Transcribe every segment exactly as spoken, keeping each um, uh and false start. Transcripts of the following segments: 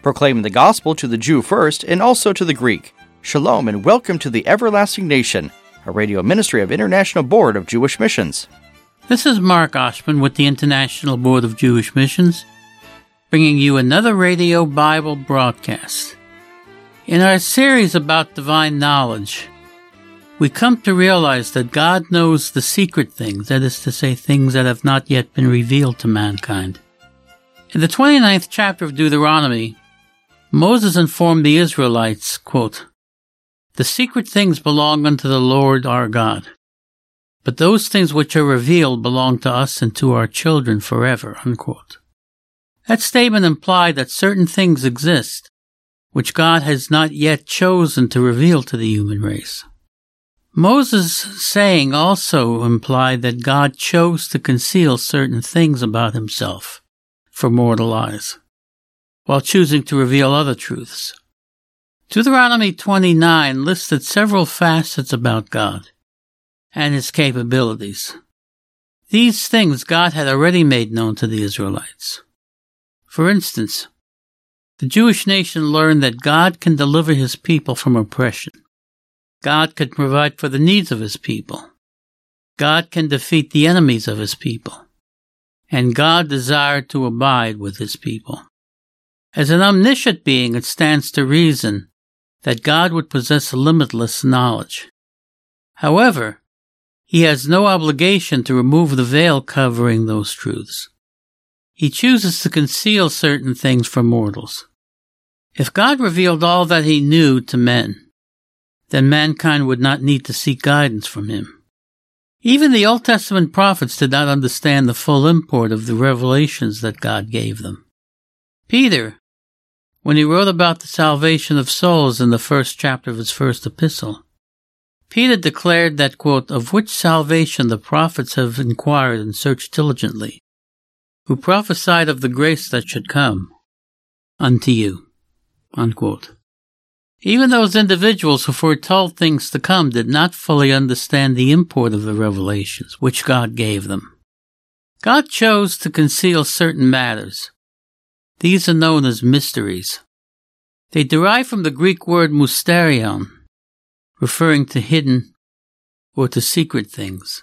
proclaiming the gospel to the Jew first and also to the Greek. Shalom and welcome to the Everlasting Nation, a radio ministry of International Board of Jewish Missions. This is Mark Oshman with the International Board of Jewish Missions, bringing you another radio Bible broadcast. In our series about divine knowledge, we come to realize that God knows the secret things, that is to say, things that have not yet been revealed to mankind. In the twenty-ninth chapter of Deuteronomy, Moses informed the Israelites, quote, "The secret things belong unto the Lord our God, but those things which are revealed belong to us and to our children forever," unquote. That statement implied that certain things exist which God has not yet chosen to reveal to the human race. Moses' saying also implied that God chose to conceal certain things about himself for mortal eyes, while choosing to reveal other truths. Deuteronomy twenty-nine listed several facets about God and his capabilities. These things God had already made known to the Israelites. For instance, the Jewish nation learned that God can deliver his people from oppression. God could provide for the needs of his people. God can defeat the enemies of his people. And God desired to abide with his people. As an omniscient being, it stands to reason that God would possess limitless knowledge. However, he has no obligation to remove the veil covering those truths. He chooses to conceal certain things from mortals. If God revealed all that he knew to men, then mankind would not need to seek guidance from him. Even the Old Testament prophets did not understand the full import of the revelations that God gave them. Peter, when he wrote about the salvation of souls in the first chapter of his first epistle, Peter declared that, quote, "Of which salvation the prophets have inquired and searched diligently, who prophesied of the grace that should come unto you," unquote. Even those individuals who foretold things to come did not fully understand the import of the revelations which God gave them. God chose to conceal certain matters. These are known as mysteries. They derive from the Greek word mysterion, referring to hidden or to secret things.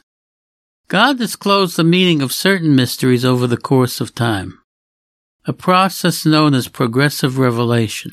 God disclosed the meaning of certain mysteries over the course of time, a process known as progressive revelation.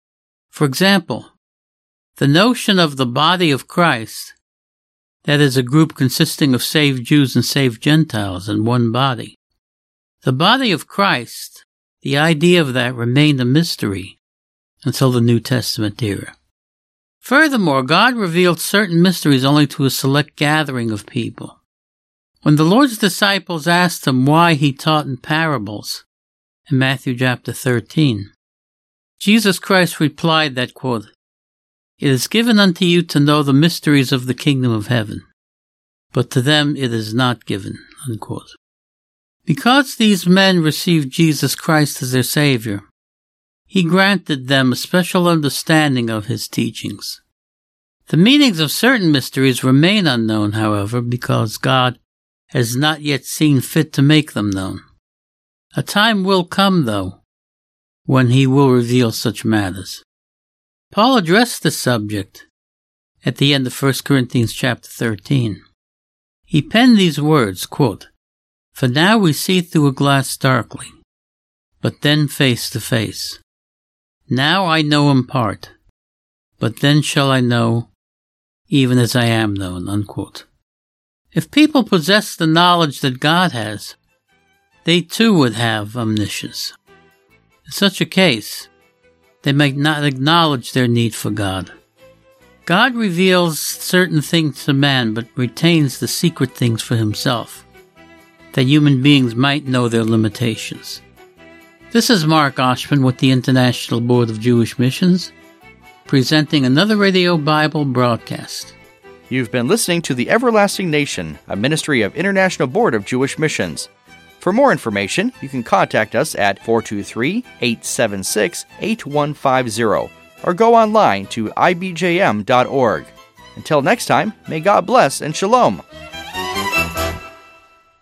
For example, the notion of the body of Christ, that is a group consisting of saved Jews and saved Gentiles in one body. The body of Christ, the idea of that remained a mystery until the New Testament era. Furthermore, God revealed certain mysteries only to a select gathering of people. When the Lord's disciples asked him why he taught in parables in Matthew chapter thirteen, Jesus Christ replied that, quote, "It is given unto you to know the mysteries of the kingdom of heaven, but to them it is not given," unquote. Because these men received Jesus Christ as their Savior, he granted them a special understanding of his teachings. The meanings of certain mysteries remain unknown, however, because God has not yet seen fit to make them known. A time will come, though, when he will reveal such matters. Paul addressed this subject at the end of First Corinthians chapter thirteen. He penned these words, quote, "For now we see through a glass darkly, but then face to face. Now I know in part, but then shall I know, even as I am known," unquote. If people possess the knowledge that God has, they too would have omniscience. In such a case, they might not acknowledge their need for God. God reveals certain things to man, but retains the secret things for himself, that human beings might know their limitations. This is Mark Oshman with the International Board of Jewish Missions, presenting another Radio Bible broadcast. You've been listening to The Everlasting Nation, a ministry of International Board of Jewish Missions. For more information, you can contact us at four two three, eight seven six, eight one five zero or go online to I B J M dot org. Until next time, may God bless and shalom.